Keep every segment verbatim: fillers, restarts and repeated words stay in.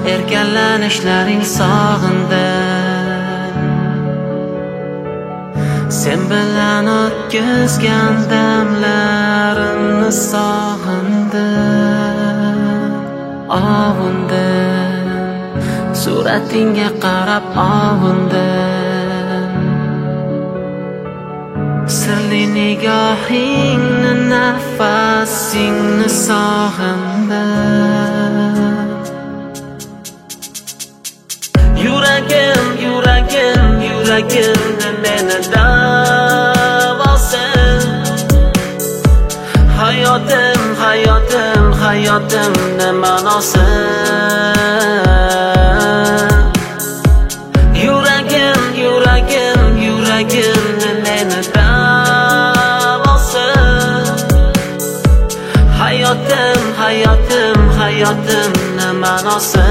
erkalanishlaring sog'indim. Sen bilan o'tkazgan damlarimni sog'indim. Ovundim, suratingga qarab ovundim. Sirli nigohingni, nafasingni sog'indim. Yuragim, yuragim, yuragimni meni davosin. Hayotim, hayotim, hayotimni ma'nosi. Yuragim, yuragim, yuragimni meni davosi. Hayotim, hayotim, hayotimni ma'nosi.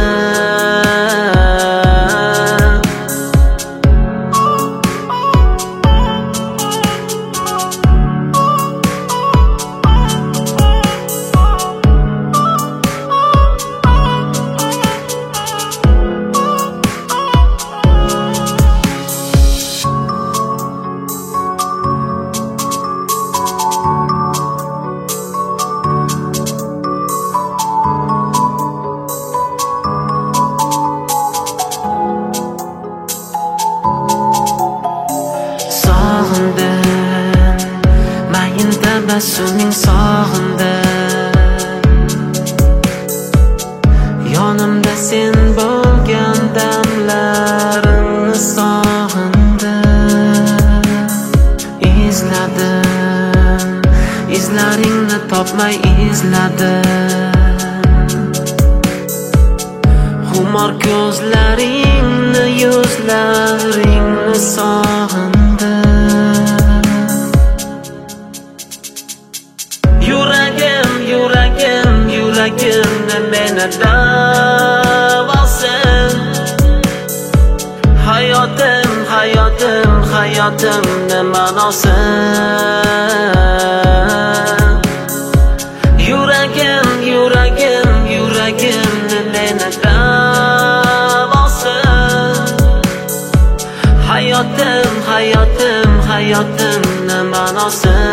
Mayin tabassuming sog'indim. Yonimda sen bo'lgan damlarimni sog'indim. Izladim, izlaringni topmay izladim. Xumor ko'zlaringni, yuzlaringni sog'indim. Yuragim, yuragim, yuragimni meni davosin. Hayotim, hayotim, hayotimni ma'nosi. Yuragim, yuragim, yuragimni meni davosi. Hayotim, hayotim, hayotimni ma'nosi.